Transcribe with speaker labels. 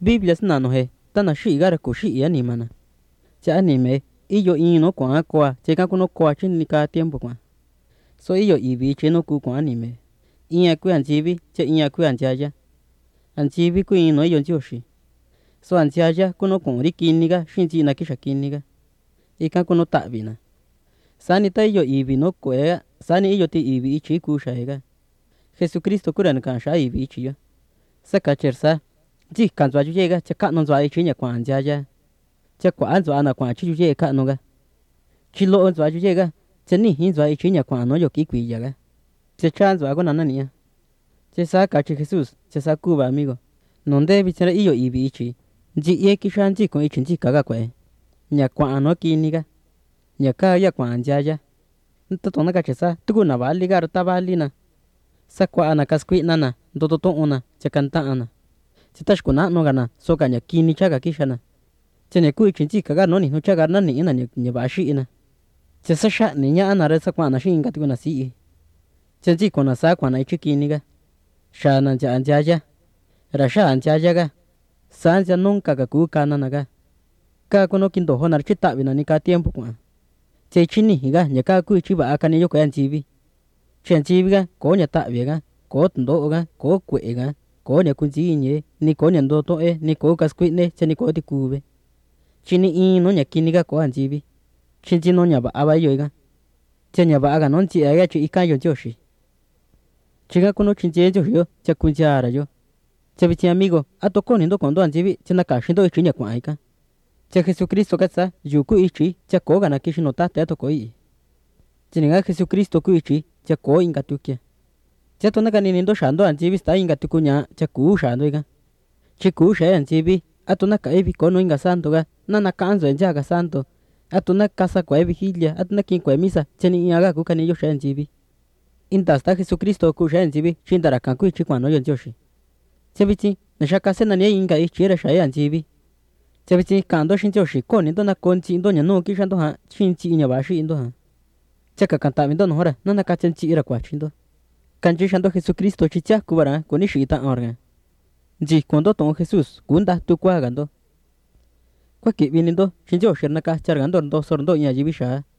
Speaker 1: Biblia sna no he tana shi gara ku shi anima na cha anime iyo no kwa cheka kuno kwa chin ka tiempo kwa so iyo ibi cheno ku kwa anime ia ku anjibi che ia ku anjaya anjibi ku no iyo joshi so anjaya kuno kon rikiniga shinji na kisha kiniga ika kuno tabina sani ta iyo ibi no kwe sani iyo ti ibi ichi ku shaiga Jesucristo kuran kan sha ibi ichi yo saka chersa ji kan zwa jega che ka no zwa ichi nya kwa anjaya che kwa zwa na kwa chi je ka no ga chi lo zwa jega che ni hin zwa ichi nya kwa no yo ki kwi ya ga che chan zwa ko na na nia che sa ka chi Jesus che sa ku ba amigo nonde bichara iyo ibi ichi ji ye ki shan ji ko ichi ji ka ga kwe nya kwa no ki ni ga nya ka ya kwa anjaya to to na ka che sa tu na ba li ga ta ba li na sa kwa na kas kwi na na do to ona che kan ta ana che ta shkuna no ga na so ka nya ki ni cha ga ki shana che ne ku ichi ji ka ga no ni no cha ga na ni na ni ba shi na che sa sha ni nya na re sa kwa na shi ga tu na si che ji ko na sa kwa na ichi ki ni ga sha na ja anjaya ra sha anjaya ga sa ja nunca ga ku ka na ga ka ko no kin do honar chi ta bi na ni ka tiempo kwa che chi ni ga nya ka ku chi ba ka ni yo ka anjibi chen chi bi ga ko nya ta bi ga ko ndo ga ko kwe ga ko nya ku ji ni ni ko nya ndo to ni ko kas kwi ne che ni ko ti ku be chi ni no nya ki ni ga ko anjibi chi ji no nya ba aba yo ga che nya ba ga non chi ga chi ka yo joshi chi ga ko no chi je jo yo cha ku ja ra yo che bi chi amigo a to ko ni ndo kon do anjibi che na ka shi ndo chi nya kwa ka che Jesucristo ka sa yu ku ichi cha ko ga na ki shi no ta te to ko i chi ni ga Jesucristo ku ichi cha ko inga tu ke cha to na ka ni ndo sha ndo anjibi sta inga tu ku nya cha ku sha ndo ga chi ku sha anjibi a to na ka e bi ko no inga santo ga na ka anzo en ja ga santo a to na ka sa ko e vigilia a to na ki ko misa che ni ga ku ka ni yo sha anjibi inta sta Jesucristo ku sha anjibi chin dara kan ku ichi kwa no yo joshi che bi chi na sha ka se na ni inga ichi ra sha anjibi che bi chi kan do shin joshi ko ni do na kon chi do nya no ki shan do ha chin chi nya ba shi do ha che ka kan ta mi do no hora na ka chen chi ra kwa chin do kan chi shan do Jesucristo chi cha ku bara ko ni shi ta orga ji kon do ton Jesus kun da tu kwa ga do kwa ki bi ni do shin joshi na ka char ga do sor do nya ji bi sha